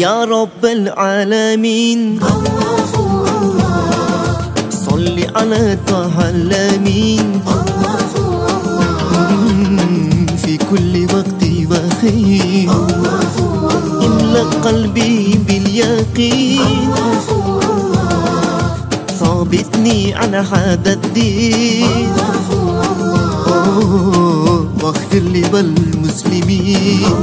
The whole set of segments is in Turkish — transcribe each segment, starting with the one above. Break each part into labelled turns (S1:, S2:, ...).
S1: يا رب العالمين
S2: الله الله
S1: صل على طه الأمين
S2: الله
S1: في كل وقت وحين
S2: الله
S1: املأ قلبي باليقين ثابتني على هذا الدين واغفر لي والمسلمين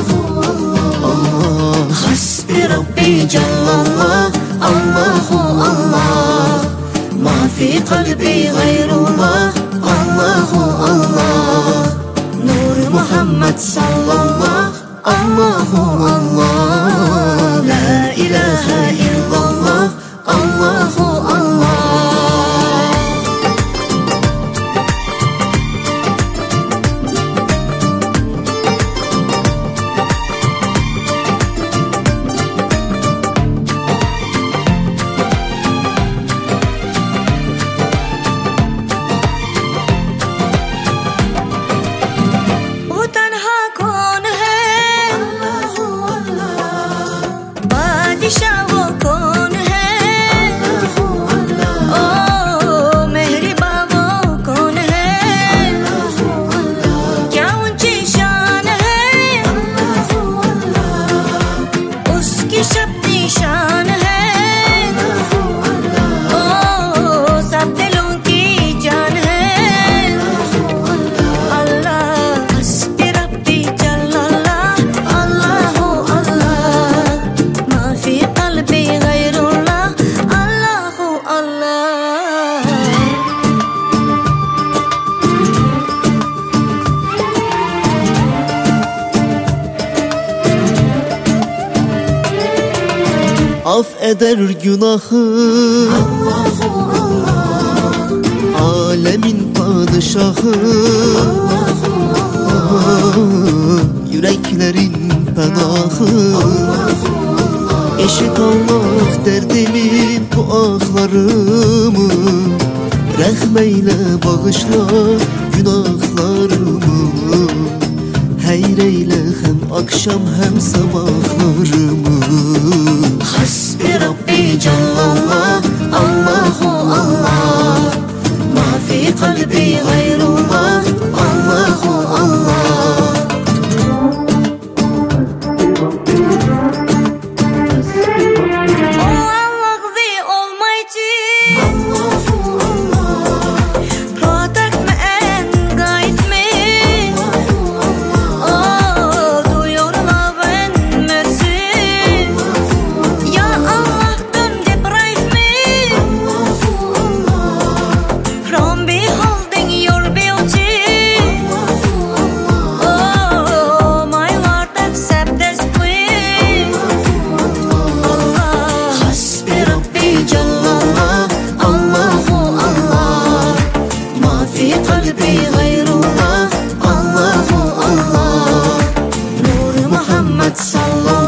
S1: الله
S2: حسبي ربي جل الله الله الله ما في قلبي غير الله الله الله نور محمد صلى الله الله الله لا إله إلا الله الله الله
S1: Af eder günahı
S2: Allah Allah
S1: alemin padişahı yüreklerin fedahı eşit Allah derdimi bu ahlarımı rahmeyle bağışla günahlarımı hayreyle hem akşam hem sabahlarımı
S2: حسبي ربي جل الله الله الله ما في قلبي غير الله الله الله في قلبي غير الله الله الله نور محمد صلى الله